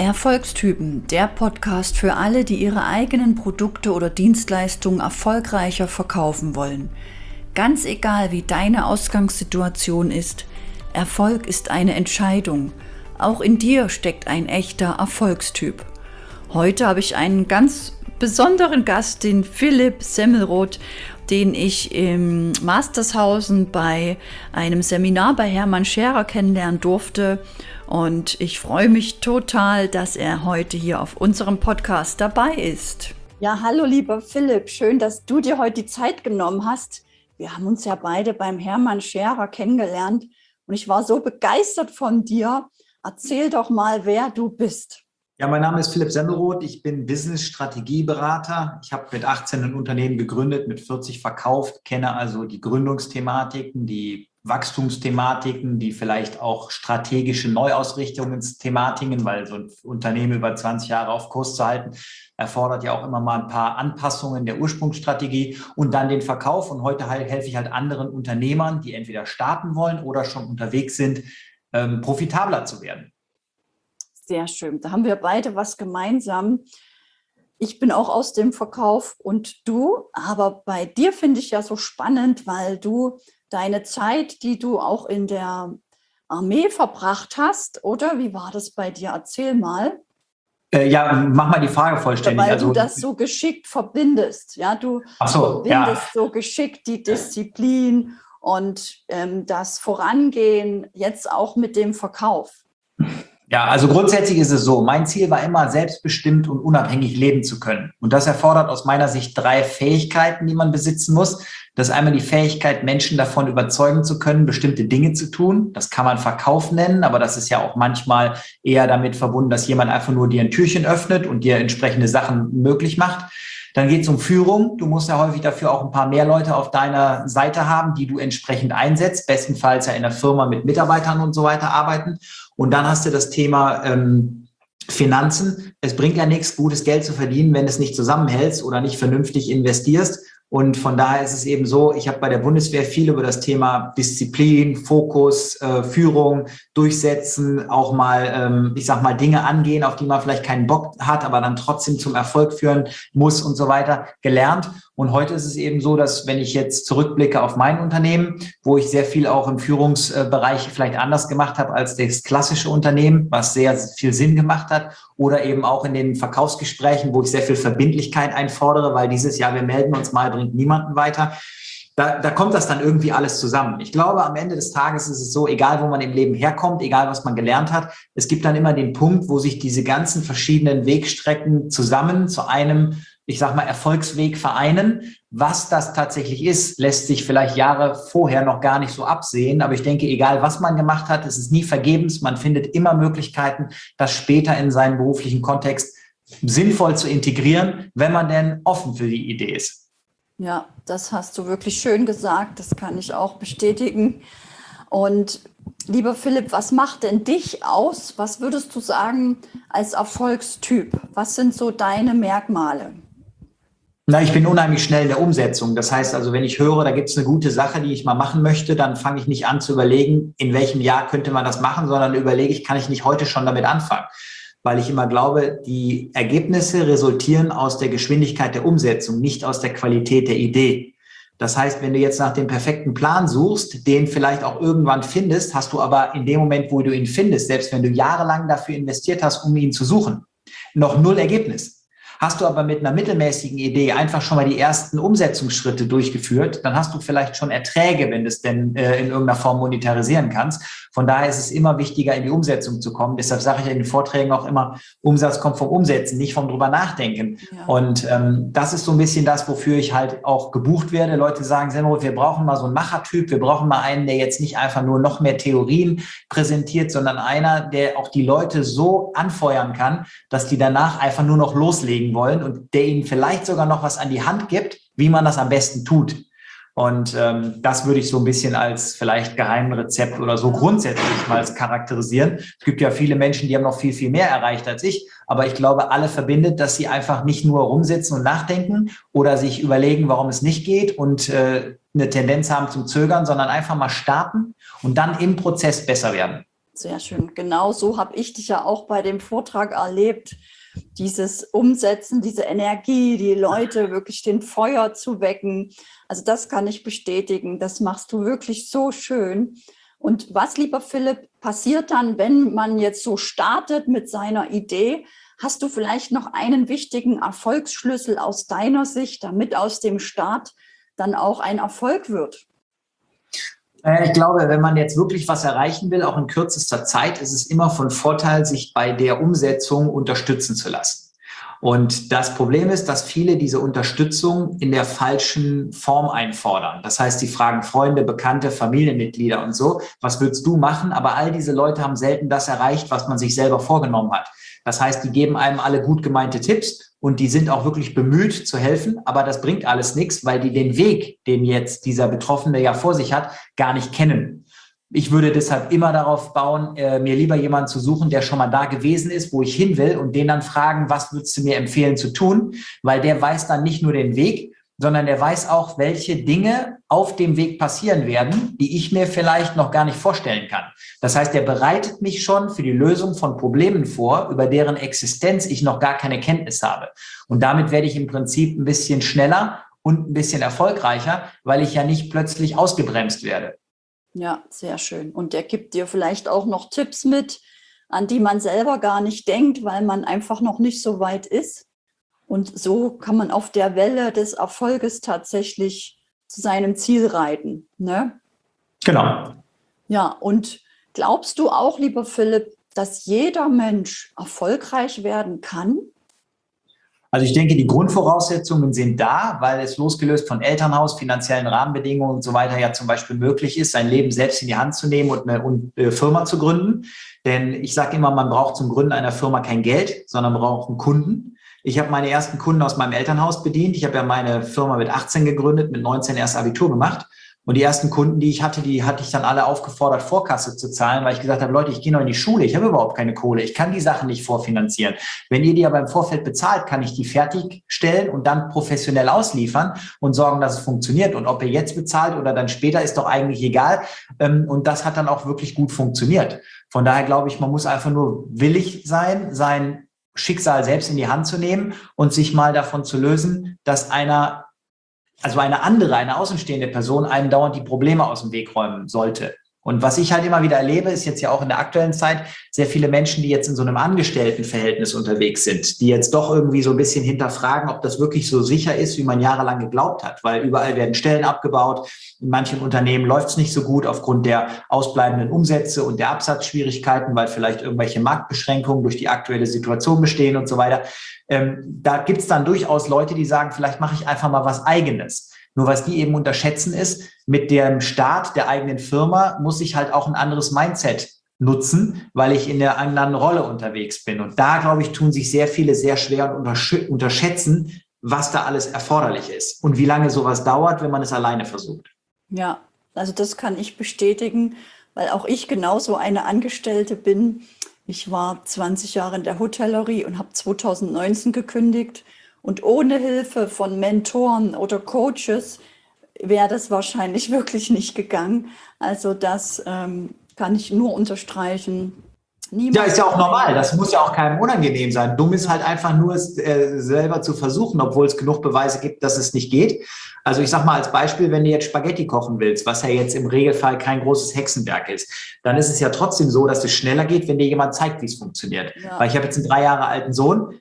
Erfolgstypen, der Podcast für alle, die ihre eigenen Produkte oder Dienstleistungen erfolgreicher verkaufen wollen. Ganz egal, wie deine Ausgangssituation ist, Erfolg ist eine Entscheidung. Auch in dir steckt ein echter Erfolgstyp. Heute habe ich einen ganz besonderen Gast, den Philipp Semmelroth, den ich im Mastershausen bei einem Seminar bei Hermann Scherer kennenlernen durfte. Und ich freue mich total, dass er heute hier auf unserem Podcast dabei ist. Ja, hallo lieber Philipp, schön, dass du dir heute die Zeit genommen hast. Wir haben uns ja beide beim Hermann Scherer kennengelernt und ich war so begeistert von dir. Erzähl doch mal, wer du bist. Ja, mein Name ist Philipp Semmelroth. Ich bin Business-Strategieberater. Ich habe mit 18 ein Unternehmen gegründet, mit 40 verkauft, kenne also die Gründungsthematiken, die Wachstumsthematiken, die vielleicht auch strategische Neuausrichtungsthematiken, weil so ein Unternehmen über 20 Jahre auf Kurs zu halten, erfordert ja auch immer mal ein paar Anpassungen der Ursprungsstrategie und dann den Verkauf. Und heute helfe ich halt anderen Unternehmern, die entweder starten wollen oder schon unterwegs sind, profitabler zu werden. Sehr schön. Da haben wir beide was gemeinsam. Ich bin auch aus dem Verkauf und du, aber bei dir finde ich ja so spannend, weil du deine Zeit, die du auch in der Armee verbracht hast, oder? Wie war das bei dir? Erzähl mal. Ja, mach mal die Frage vollständig. Weil du das so geschickt verbindest. Ja, du verbindest so geschickt die Disziplin und das Vorangehen jetzt auch mit dem Verkauf. Ja, also grundsätzlich ist es so, mein Ziel war immer, selbstbestimmt und unabhängig leben zu können. Und das erfordert aus meiner Sicht 3 Fähigkeiten, die man besitzen muss. Das ist einmal die Fähigkeit, Menschen davon überzeugen zu können, bestimmte Dinge zu tun. Das kann man Verkauf nennen, aber das ist ja auch manchmal eher damit verbunden, dass jemand einfach nur dir ein Türchen öffnet und dir entsprechende Sachen möglich macht. Dann geht es um Führung. Du musst ja häufig dafür auch ein paar mehr Leute auf deiner Seite haben, die du entsprechend einsetzt. Bestenfalls ja in der Firma mit Mitarbeitern und so weiter arbeiten. Und dann hast du das Thema Finanzen. Es bringt ja nichts, gutes Geld zu verdienen, wenn du es nicht zusammenhältst oder nicht vernünftig investierst. Und von daher ist es eben so, ich habe bei der Bundeswehr viel über das Thema Disziplin, Fokus, Führung, Durchsetzen, auch mal, ich sag mal, Dinge angehen, auf die man vielleicht keinen Bock hat, aber dann trotzdem zum Erfolg führen muss und so weiter, gelernt. Und heute ist es eben so, dass wenn ich jetzt zurückblicke auf mein Unternehmen, wo ich sehr viel auch im Führungsbereich vielleicht anders gemacht habe als das klassische Unternehmen, was sehr viel Sinn gemacht hat, oder eben auch in den Verkaufsgesprächen, wo ich sehr viel Verbindlichkeit einfordere, weil dieses Jahr, wir melden uns mal, bringt niemanden weiter. Da kommt das dann irgendwie alles zusammen. Ich glaube, am Ende des Tages ist es so, egal wo man im Leben herkommt, egal was man gelernt hat, es gibt dann immer den Punkt, wo sich diese ganzen verschiedenen Wegstrecken zusammen zu einem, ich sag mal, Erfolgsweg vereinen. Was das tatsächlich ist, lässt sich vielleicht Jahre vorher noch gar nicht so absehen. Aber ich denke, egal was man gemacht hat, es ist nie vergebens. Man findet immer Möglichkeiten, das später in seinen beruflichen Kontext sinnvoll zu integrieren, wenn man denn offen für die Idee ist. Ja, das hast du wirklich schön gesagt. Das kann ich auch bestätigen. Und lieber Philipp, was macht denn dich aus? Was würdest du sagen als Erfolgstyp? Was sind so deine Merkmale? Na, ich bin unheimlich schnell in der Umsetzung. Das heißt also, wenn ich höre, da gibt es eine gute Sache, die ich mal machen möchte, dann fange ich nicht an zu überlegen, in welchem Jahr könnte man das machen, sondern überlege ich, kann ich nicht heute schon damit anfangen? Weil ich immer glaube, die Ergebnisse resultieren aus der Geschwindigkeit der Umsetzung, nicht aus der Qualität der Idee. Das heißt, wenn du jetzt nach dem perfekten Plan suchst, den vielleicht auch irgendwann findest, hast du aber in dem Moment, wo du ihn findest, selbst wenn du jahrelang dafür investiert hast, um ihn zu suchen, noch 0 Ergebnis. Hast du aber mit einer mittelmäßigen Idee einfach schon mal die ersten Umsetzungsschritte durchgeführt, dann hast du vielleicht schon Erträge, wenn du es denn in irgendeiner Form monetarisieren kannst. Von daher ist es immer wichtiger, in die Umsetzung zu kommen. Deshalb sage ich in den Vorträgen auch immer, Umsatz kommt vom Umsetzen, nicht vom drüber nachdenken. Ja. Und das ist so ein bisschen das, wofür ich halt auch gebucht werde. Leute sagen, Semmelroth, wir brauchen mal so einen Machertyp, wir brauchen mal einen, der jetzt nicht einfach nur noch mehr Theorien präsentiert, sondern einer, der auch die Leute so anfeuern kann, dass die danach einfach nur noch loslegen wollen und der ihnen vielleicht sogar noch was an die Hand gibt, wie man das am besten tut. Und das würde ich so ein bisschen als vielleicht Geheimrezept oder so grundsätzlich mal charakterisieren. Es gibt ja viele Menschen, die haben noch viel, viel mehr erreicht als ich. Aber ich glaube, alle verbindet, dass sie einfach nicht nur rumsitzen und nachdenken oder sich überlegen, warum es nicht geht und eine Tendenz haben zum Zögern, sondern einfach mal starten und dann im Prozess besser werden. sehr schön. Genau so habe ich dich ja auch bei dem Vortrag erlebt. Dieses Umsetzen, diese Energie, die Leute wirklich den Feuer zu wecken. Also das kann ich bestätigen. Das machst du wirklich so schön. Und was, lieber Philipp, passiert dann, wenn man jetzt so startet mit seiner Idee? Hast du vielleicht noch einen wichtigen Erfolgsschlüssel aus deiner Sicht, damit aus dem Start dann auch ein Erfolg wird? Ich glaube, wenn man jetzt wirklich was erreichen will, auch in kürzester Zeit, ist es immer von Vorteil, sich bei der Umsetzung unterstützen zu lassen. Und das Problem ist, dass viele diese Unterstützung in der falschen Form einfordern. Das heißt, sie fragen Freunde, Bekannte, Familienmitglieder und so, was willst du machen? Aber all diese Leute haben selten das erreicht, was man sich selber vorgenommen hat. Das heißt, die geben einem alle gut gemeinte Tipps und die sind auch wirklich bemüht zu helfen, aber das bringt alles nichts, weil die den Weg, den jetzt dieser Betroffene ja vor sich hat, gar nicht kennen. Ich würde deshalb immer darauf bauen, mir lieber jemanden zu suchen, der schon mal da gewesen ist, wo ich hin will und den dann fragen, was würdest du mir empfehlen zu tun? Weil der weiß dann nicht nur den Weg, sondern der weiß auch, welche Dinge auf dem Weg passieren werden, die ich mir vielleicht noch gar nicht vorstellen kann. Das heißt, er bereitet mich schon für die Lösung von Problemen vor, über deren Existenz ich noch gar keine Kenntnis habe. Und damit werde ich im Prinzip ein bisschen schneller und ein bisschen erfolgreicher, weil ich ja nicht plötzlich ausgebremst werde. Ja, sehr schön. Und der gibt dir vielleicht auch noch Tipps mit, an die man selber gar nicht denkt, weil man einfach noch nicht so weit ist. Und so kann man auf der Welle des Erfolges tatsächlich zu seinem Ziel reiten, ne? Genau. Ja, und glaubst du auch, lieber Philipp, dass jeder Mensch erfolgreich werden kann? Also ich denke, die Grundvoraussetzungen sind da, weil es losgelöst von Elternhaus, finanziellen Rahmenbedingungen und so weiter ja zum Beispiel möglich ist, sein Leben selbst in die Hand zu nehmen und eine Firma zu gründen. Denn ich sage immer, man braucht zum Gründen einer Firma kein Geld, sondern man braucht einen Kunden. Ich habe meine ersten Kunden aus meinem Elternhaus bedient. Ich habe ja meine Firma mit 18 gegründet, mit 19 erst Abitur gemacht. Und die ersten Kunden, die hatte ich dann alle aufgefordert, Vorkasse zu zahlen, weil ich gesagt habe, Leute, ich gehe noch in die Schule, ich habe überhaupt keine Kohle, ich kann die Sachen nicht vorfinanzieren. Wenn ihr die aber im Vorfeld bezahlt, kann ich die fertigstellen und dann professionell ausliefern und sorgen, dass es funktioniert. Und ob ihr jetzt bezahlt oder dann später, ist doch eigentlich egal. Und das hat dann auch wirklich gut funktioniert. Von daher glaube ich, man muss einfach nur willig sein Schicksal selbst in die Hand zu nehmen und sich mal davon zu lösen, dass eine außenstehende Person einem dauernd die Probleme aus dem Weg räumen sollte. Und was ich halt immer wieder erlebe, ist jetzt ja auch in der aktuellen Zeit sehr viele Menschen, die jetzt in so einem Angestelltenverhältnis unterwegs sind, die jetzt doch irgendwie so ein bisschen hinterfragen, ob das wirklich so sicher ist, wie man jahrelang geglaubt hat, weil überall werden Stellen abgebaut. In manchen Unternehmen läuft es nicht so gut aufgrund der ausbleibenden Umsätze und der Absatzschwierigkeiten, weil vielleicht irgendwelche Marktbeschränkungen durch die aktuelle Situation bestehen und so weiter. Da gibt es dann durchaus Leute, die sagen, vielleicht mache ich einfach mal was Eigenes. Nur was die eben unterschätzen ist, mit dem Start der eigenen Firma muss ich halt auch ein anderes Mindset nutzen, weil ich in der anderen Rolle unterwegs bin. Und da, glaube ich, tun sich sehr viele sehr schwer und unterschätzen, was da alles erforderlich ist und wie lange sowas dauert, wenn man es alleine versucht. Ja, also das kann ich bestätigen, weil auch ich genauso eine Angestellte bin. Ich war 20 Jahre in der Hotellerie und habe 2019 gekündigt. Und ohne Hilfe von Mentoren oder Coaches wäre das wahrscheinlich wirklich nicht gegangen. Also das kann ich nur unterstreichen. Ja, ist ja auch normal. Das muss ja auch keinem unangenehm sein. Dumm ist halt einfach nur, es selber zu versuchen, obwohl es genug Beweise gibt, dass es nicht geht. Also ich sage mal als Beispiel, wenn du jetzt Spaghetti kochen willst, was ja jetzt im Regelfall kein großes Hexenwerk ist, dann ist es ja trotzdem so, dass es schneller geht, wenn dir jemand zeigt, wie es funktioniert. Ja. Weil ich habe jetzt einen 3 Jahre alten Sohn,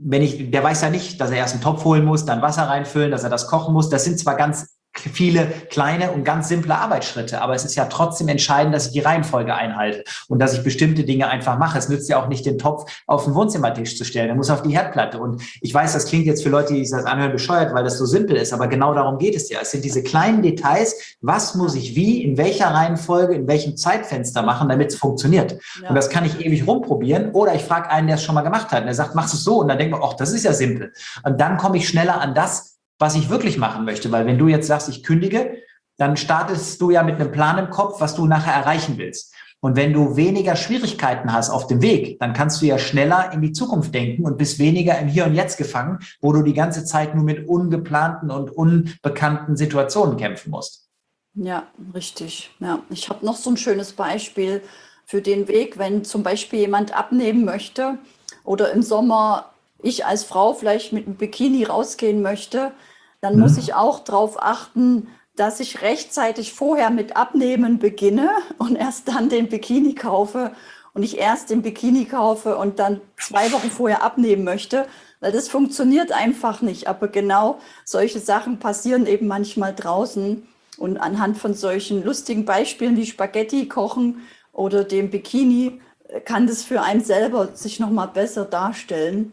der weiß ja nicht, dass er erst einen Topf holen muss, dann Wasser reinfüllen, dass er das kochen muss. Das sind zwar ganz viele kleine und ganz simple Arbeitsschritte, aber es ist ja trotzdem entscheidend, dass ich die Reihenfolge einhalte und dass ich bestimmte Dinge einfach mache. Es nützt ja auch nicht, den Topf auf den Wohnzimmertisch zu stellen, er muss auf die Herdplatte. Und ich weiß, das klingt jetzt für Leute, die sich das anhören, bescheuert, weil das so simpel ist, aber genau darum geht es ja. Es sind diese kleinen Details, was muss ich wie, in welcher Reihenfolge, in welchem Zeitfenster machen, damit es funktioniert. Ja. Und das kann ich ewig rumprobieren oder ich frage einen, der es schon mal gemacht hat und der sagt, machst du es so? Und dann denkt man, ach, das ist ja simpel. Und dann komme ich schneller an das, was ich wirklich machen möchte. Weil wenn du jetzt sagst, ich kündige, dann startest du ja mit einem Plan im Kopf, was du nachher erreichen willst. Und wenn du weniger Schwierigkeiten hast auf dem Weg, dann kannst du ja schneller in die Zukunft denken und bist weniger im Hier und Jetzt gefangen, wo du die ganze Zeit nur mit ungeplanten und unbekannten Situationen kämpfen musst. Ja, richtig. Ja, ich habe noch so ein schönes Beispiel. für den Weg, wenn zum Beispiel jemand abnehmen möchte oder im Sommer ich als Frau vielleicht mit einem Bikini rausgehen möchte, dann muss ich auch darauf achten, dass ich rechtzeitig vorher mit Abnehmen beginne und erst dann den Bikini kaufe und nicht erst den Bikini kaufe und dann 2 Wochen vorher abnehmen möchte, weil das funktioniert einfach nicht. Aber genau solche Sachen passieren eben manchmal draußen und anhand von solchen lustigen Beispielen wie Spaghetti kochen oder dem Bikini kann das für einen selber sich nochmal besser darstellen.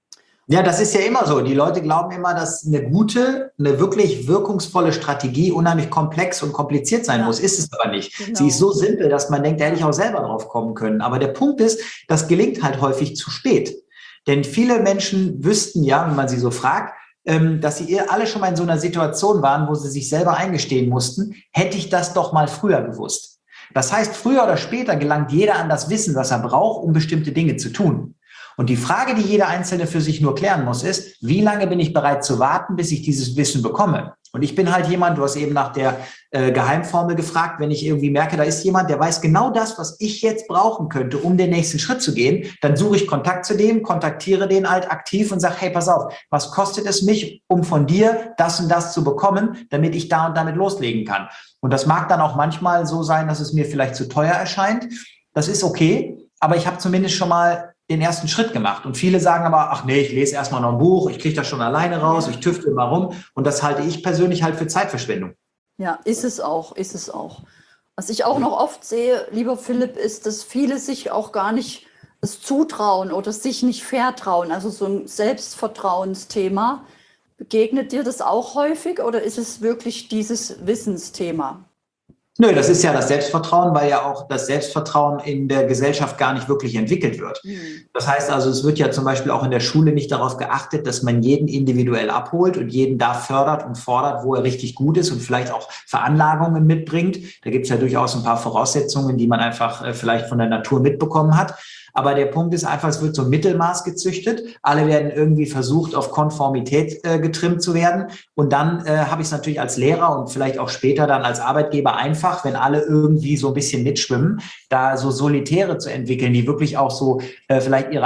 Ja, das ist ja immer so. Die Leute glauben immer, dass eine gute, eine wirklich wirkungsvolle Strategie unheimlich komplex und kompliziert sein muss. Ist es aber nicht. Genau. Sie ist so simpel, dass man denkt, da hätte ich auch selber drauf kommen können. Aber der Punkt ist, das gelingt halt häufig zu spät. Denn viele Menschen wüssten ja, wenn man sie so fragt, dass sie alle schon mal in so einer Situation waren, wo sie sich selber eingestehen mussten, hätte ich das doch mal früher gewusst. Das heißt, früher oder später gelangt jeder an das Wissen, was er braucht, um bestimmte Dinge zu tun. Und die Frage, die jeder Einzelne für sich nur klären muss, ist, wie lange bin ich bereit zu warten, bis ich dieses Wissen bekomme? Und ich bin halt jemand, du hast eben nach der Geheimformel gefragt, wenn ich irgendwie merke, da ist jemand, der weiß genau das, was ich jetzt brauchen könnte, um den nächsten Schritt zu gehen, dann suche ich Kontakt zu dem, kontaktiere den halt aktiv und sage, hey, pass auf, was kostet es mich, um von dir das und das zu bekommen, damit ich da und damit loslegen kann? Und das mag dann auch manchmal so sein, dass es mir vielleicht zu teuer erscheint. Das ist okay, aber ich habe zumindest schon mal den ersten Schritt gemacht. Und viele sagen aber, ach nee, ich lese erstmal noch ein Buch, ich kriege das schon alleine raus, ich tüftel mal rum. Und das halte ich persönlich halt für Zeitverschwendung. Ja, ist es auch, ist es auch. Was ich auch noch oft sehe, lieber Philipp, ist, dass viele sich auch gar nicht es zutrauen oder sich nicht vertrauen. Also so ein Selbstvertrauensthema. Begegnet dir das auch häufig oder ist es wirklich dieses Wissensthema? Nö, das ist ja das Selbstvertrauen, weil ja auch das Selbstvertrauen in der Gesellschaft gar nicht wirklich entwickelt wird. Das heißt also, es wird ja zum Beispiel auch in der Schule nicht darauf geachtet, dass man jeden individuell abholt und jeden da fördert und fordert, wo er richtig gut ist und vielleicht auch Veranlagungen mitbringt. Da gibt es ja durchaus ein paar Voraussetzungen, die man einfach vielleicht von der Natur mitbekommen hat. Aber der Punkt ist einfach, es wird so ein Mittelmaß gezüchtet. Alle werden irgendwie versucht, auf Konformität getrimmt zu werden. Und dann habe ich es natürlich als Lehrer und vielleicht auch später dann als Arbeitgeber einfach, wenn alle irgendwie so ein bisschen mitschwimmen, da so Solitäre zu entwickeln, die wirklich auch so vielleicht ihre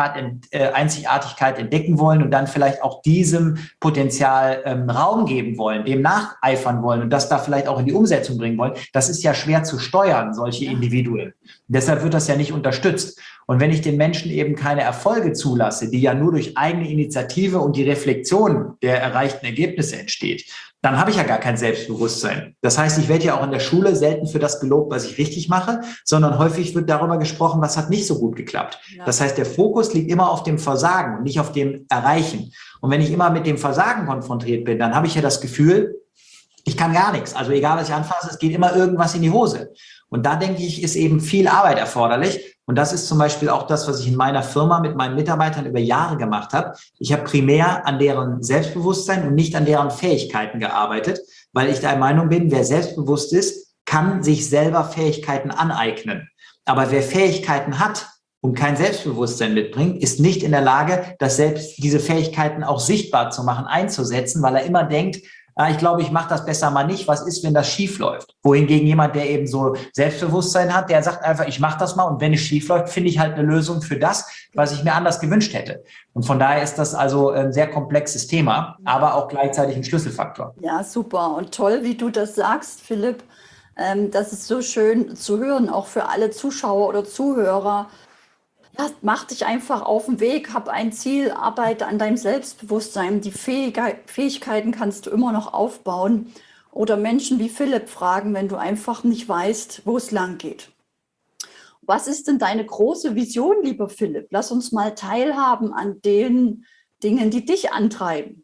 Einzigartigkeit entdecken wollen und dann vielleicht auch diesem Potenzial Raum geben wollen, dem nacheifern wollen und das da vielleicht auch in die Umsetzung bringen wollen. Das ist ja schwer zu steuern, solche Individuen. Deshalb wird das ja nicht unterstützt. Und wenn ich den Menschen eben keine Erfolge zulasse, die ja nur durch eigene Initiative und die Reflexion der erreichten Ergebnisse entsteht, dann habe ich ja gar kein Selbstbewusstsein. Das heißt, ich werde ja auch in der Schule selten für das gelobt, was ich richtig mache, sondern häufig wird darüber gesprochen, was hat nicht so gut geklappt. Ja. Das heißt, der Fokus liegt immer auf dem Versagen und nicht auf dem Erreichen. Und wenn ich immer mit dem Versagen konfrontiert bin, dann habe ich ja das Gefühl, ich kann gar nichts. Also egal, was ich anfasse, es geht immer irgendwas in die Hose. Und da denke ich, ist eben viel Arbeit erforderlich. Und das ist zum Beispiel auch das, was ich in meiner Firma mit meinen Mitarbeitern über Jahre gemacht habe. Ich habe primär an deren Selbstbewusstsein und nicht an deren Fähigkeiten gearbeitet, weil ich der Meinung bin, wer selbstbewusst ist, kann sich selber Fähigkeiten aneignen. Aber wer Fähigkeiten hat und kein Selbstbewusstsein mitbringt, ist nicht in der Lage, das selbst diese Fähigkeiten auch sichtbar zu machen, einzusetzen, weil er immer denkt, ich glaube, ich mache das besser mal nicht. Was ist, wenn das schief läuft? Wohingegen jemand, der eben so Selbstbewusstsein hat, der sagt einfach, ich mache das mal und wenn es schief läuft, finde ich halt eine Lösung für das, was ich mir anders gewünscht hätte. Und von daher ist das also ein sehr komplexes Thema, aber auch gleichzeitig ein Schlüsselfaktor. Ja, super und toll, wie du das sagst, Philipp. Das ist so schön zu hören, auch für alle Zuschauer oder Zuhörer. Ja, mach dich einfach auf den Weg, hab ein Ziel, arbeite an deinem Selbstbewusstsein. Die Fähigkeiten kannst du immer noch aufbauen. Oder Menschen wie Philipp fragen, wenn du einfach nicht weißt, wo es lang geht. Was ist denn deine große Vision, lieber Philipp? Lass uns mal teilhaben an den Dingen, die dich antreiben.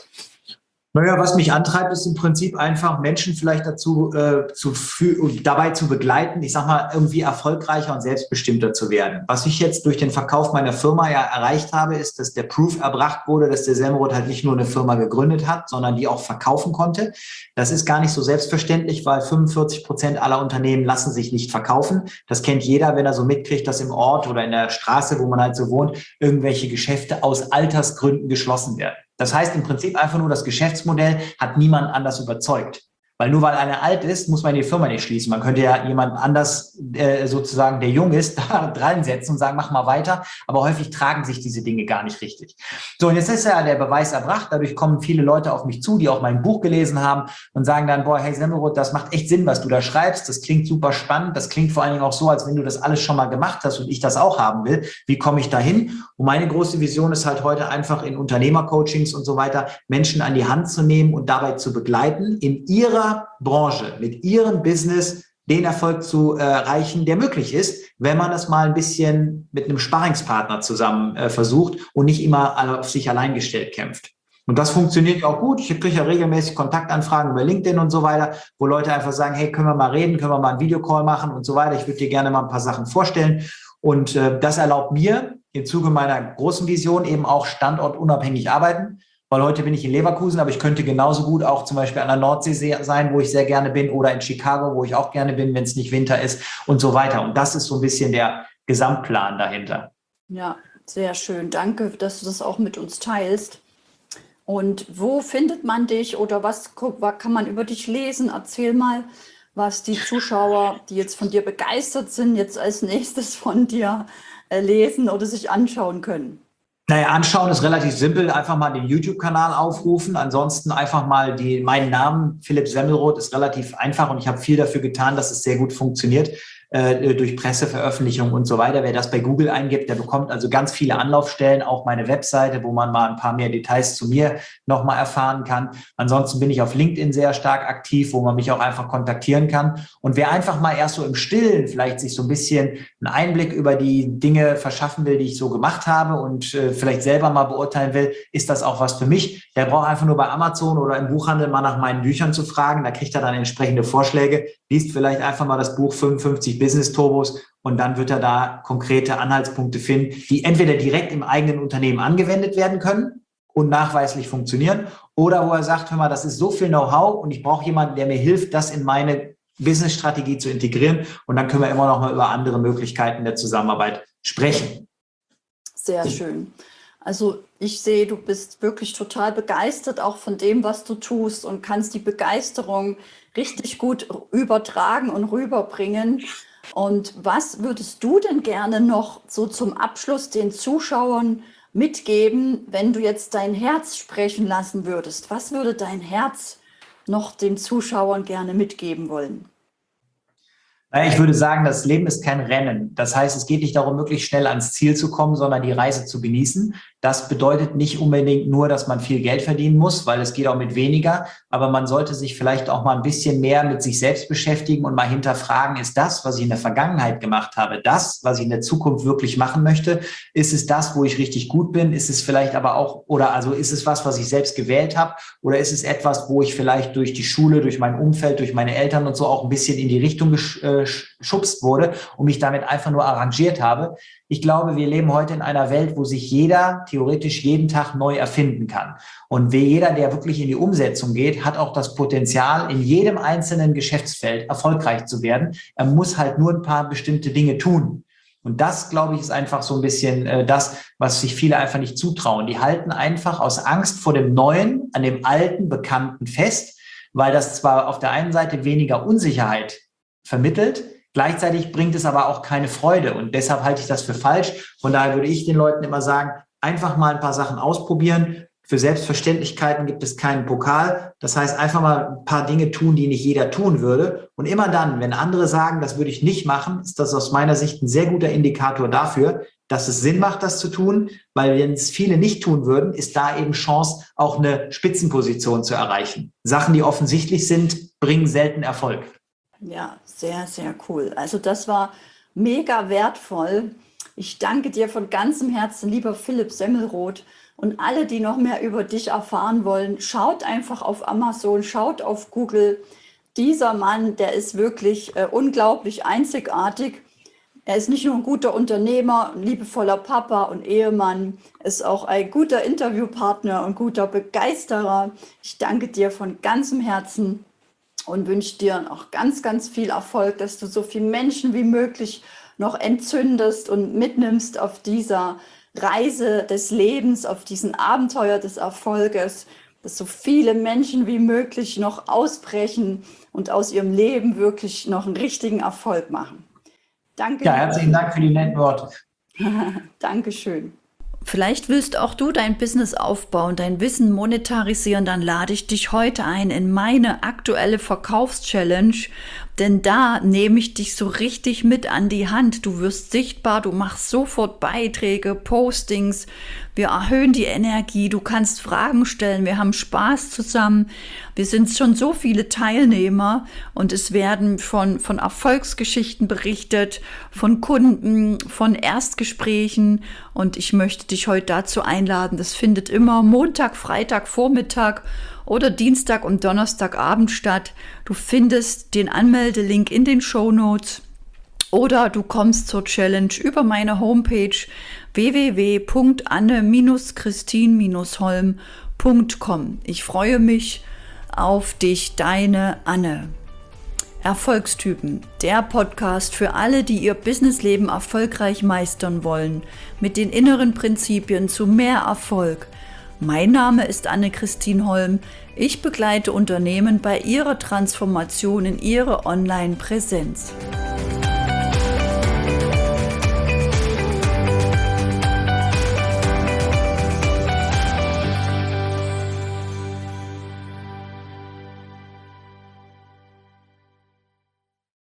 Naja, was mich antreibt, ist im Prinzip einfach Menschen vielleicht dazu dabei zu begleiten, ich sag mal, irgendwie erfolgreicher und selbstbestimmter zu werden. Was ich jetzt durch den Verkauf meiner Firma ja erreicht habe, ist, dass der Proof erbracht wurde, dass der Semrod halt nicht nur eine Firma gegründet hat, sondern die auch verkaufen konnte. Das ist gar nicht so selbstverständlich, weil 45% aller Unternehmen lassen sich nicht verkaufen. Das kennt jeder, wenn er so mitkriegt, dass im Ort oder in der Straße, wo man halt so wohnt, irgendwelche Geschäfte aus Altersgründen geschlossen werden. Das heißt im Prinzip einfach nur, das Geschäftsmodell hat niemand anders überzeugt. Weil nur weil einer alt ist, muss man die Firma nicht schließen. Man könnte ja jemand anders sozusagen, der jung ist, da dran setzen und sagen, mach mal weiter. Aber häufig tragen sich diese Dinge gar nicht richtig. So, und jetzt ist ja der Beweis erbracht. Dadurch kommen viele Leute auf mich zu, die auch mein Buch gelesen haben und sagen dann, boah, hey Semmelroth, das macht echt Sinn, was du da schreibst. Das klingt super spannend. Das klingt vor allen Dingen auch so, als wenn du das alles schon mal gemacht hast und ich das auch haben will. Wie komme ich da hin? Und meine große Vision ist halt heute einfach in Unternehmercoachings und so weiter, Menschen an die Hand zu nehmen und dabei zu begleiten, in ihrer Branche, mit ihrem Business den Erfolg zu erreichen, der möglich ist, wenn man das mal ein bisschen mit einem Sparringspartner zusammen versucht und nicht immer auf sich allein gestellt kämpft. Und das funktioniert auch gut. Ich kriege ja regelmäßig Kontaktanfragen über LinkedIn und so weiter, wo Leute einfach sagen, hey, können wir mal reden, können wir mal einen Videocall machen und so weiter. Ich würde dir gerne mal ein paar Sachen vorstellen. Und das erlaubt mir im Zuge meiner großen Vision eben auch standortunabhängig arbeiten. Weil heute bin ich in Leverkusen, aber ich könnte genauso gut auch zum Beispiel an der Nordsee sein, wo ich sehr gerne bin, oder in Chicago, wo ich auch gerne bin, wenn es nicht Winter ist und so weiter. Und das ist so ein bisschen der Gesamtplan dahinter. Ja, sehr schön. Danke, dass du das auch mit uns teilst. Und wo findet man dich oder was kann man über dich lesen? Erzähl mal, was die Zuschauer, die jetzt von dir begeistert sind, jetzt als nächstes von dir lesen oder sich anschauen können. Naja, anschauen ist relativ simpel. Einfach mal den YouTube-Kanal aufrufen. Ansonsten einfach mal meinen Namen, Philipp Semmelroth, ist relativ einfach und ich habe viel dafür getan, dass es sehr gut funktioniert. Durch Presseveröffentlichungen und so weiter. Wer das bei Google eingibt, der bekommt also ganz viele Anlaufstellen, auch meine Webseite, wo man mal ein paar mehr Details zu mir nochmal erfahren kann. Ansonsten bin ich auf LinkedIn sehr stark aktiv, wo man mich auch einfach kontaktieren kann. Und wer einfach mal erst so im Stillen vielleicht sich so ein bisschen einen Einblick über die Dinge verschaffen will, die ich so gemacht habe und vielleicht selber mal beurteilen will, ist das auch was für mich. Der braucht einfach nur bei Amazon oder im Buchhandel mal nach meinen Büchern zu fragen. Da kriegt er dann entsprechende Vorschläge, liest vielleicht einfach mal das Buch 55 Business Turbos und dann wird er da konkrete Anhaltspunkte finden, die entweder direkt im eigenen Unternehmen angewendet werden können und nachweislich funktionieren oder wo er sagt, hör mal, das ist so viel Know-how und ich brauche jemanden, der mir hilft, das in meine Business-Strategie zu integrieren und dann können wir immer noch mal über andere Möglichkeiten der Zusammenarbeit sprechen. Sehr schön. Also ich sehe, du bist wirklich total begeistert auch von dem, was du tust und kannst die Begeisterung richtig gut übertragen und rüberbringen. Und was würdest du denn gerne noch so zum Abschluss den Zuschauern mitgeben, wenn du jetzt dein Herz sprechen lassen würdest? Was würde dein Herz noch den Zuschauern gerne mitgeben wollen? Ich würde sagen, das Leben ist kein Rennen. Das heißt, es geht nicht darum, möglichst schnell ans Ziel zu kommen, sondern die Reise zu genießen. Das bedeutet nicht unbedingt nur, dass man viel Geld verdienen muss, weil es geht auch mit weniger. Aber man sollte sich vielleicht auch mal ein bisschen mehr mit sich selbst beschäftigen und mal hinterfragen, ist das, was ich in der Vergangenheit gemacht habe, das, was ich in der Zukunft wirklich machen möchte? Ist es das, wo ich richtig gut bin? Ist es vielleicht aber auch, oder also ist es was ich selbst gewählt habe? Oder ist es etwas, wo ich vielleicht durch die Schule, durch mein Umfeld, durch meine Eltern und so auch ein bisschen in die Richtung geschubst wurde und mich damit einfach nur arrangiert habe? Ich glaube, wir leben heute in einer Welt, wo sich jeder theoretisch jeden Tag neu erfinden kann. Und jeder, der wirklich in die Umsetzung geht, hat auch das Potenzial, in jedem einzelnen Geschäftsfeld erfolgreich zu werden. Er muss halt nur ein paar bestimmte Dinge tun. Und das, glaube ich, ist einfach so ein bisschen das, was sich viele einfach nicht zutrauen. Die halten einfach aus Angst vor dem Neuen, an dem Alten, Bekannten fest, weil das zwar auf der einen Seite weniger Unsicherheit vermittelt, gleichzeitig bringt es aber auch keine Freude und deshalb halte ich das für falsch. Von daher würde ich den Leuten immer sagen, einfach mal ein paar Sachen ausprobieren. Für Selbstverständlichkeiten gibt es keinen Pokal. Das heißt, einfach mal ein paar Dinge tun, die nicht jeder tun würde. Und immer dann, wenn andere sagen, das würde ich nicht machen, ist das aus meiner Sicht ein sehr guter Indikator dafür, dass es Sinn macht, das zu tun, weil wenn es viele nicht tun würden, ist da eben Chance, auch eine Spitzenposition zu erreichen. Sachen, die offensichtlich sind, bringen selten Erfolg. Ja, sehr, sehr cool. Also das war mega wertvoll. Ich danke dir von ganzem Herzen, lieber Philipp Semmelroth. Und alle, die noch mehr über dich erfahren wollen, schaut einfach auf Amazon, schaut auf Google. Dieser Mann, der ist wirklich unglaublich einzigartig. Er ist nicht nur ein guter Unternehmer, ein liebevoller Papa und Ehemann, ist auch ein guter Interviewpartner und guter Begeisterer. Ich danke dir von ganzem Herzen und wünsche dir auch ganz, ganz viel Erfolg, dass du so viele Menschen wie möglich noch entzündest und mitnimmst auf dieser Reise des Lebens, auf diesen Abenteuer des Erfolges, dass so viele Menschen wie möglich noch ausbrechen und aus ihrem Leben wirklich noch einen richtigen Erfolg machen. Danke. Ja, herzlichen Dank für die netten Worte. Dankeschön. Vielleicht willst auch du dein Business aufbauen, dein Wissen monetarisieren, dann lade ich dich heute ein in meine aktuelle Verkaufschallenge, denn da nehme ich dich so richtig mit an die Hand. Du wirst sichtbar, du machst sofort Beiträge, Postings, wir erhöhen die Energie, du kannst Fragen stellen, wir haben Spaß zusammen. Wir sind schon so viele Teilnehmer und es werden von Erfolgsgeschichten berichtet, von Kunden, von Erstgesprächen und ich möchte dich heute dazu einladen. Das findet immer Montag, Freitag, Vormittag oder Dienstag und Donnerstagabend statt. Du findest den Anmeldelink in den Shownotes oder du kommst zur Challenge über meine Homepage www.anne-christin-holm.com. Ich freue mich auf dich, deine Anne. Erfolgstypen, der Podcast für alle, die ihr Businessleben erfolgreich meistern wollen, mit den inneren Prinzipien zu mehr Erfolg. Mein Name ist Anne-Christin Holm. Ich begleite Unternehmen bei ihrer Transformation in ihre Online-Präsenz.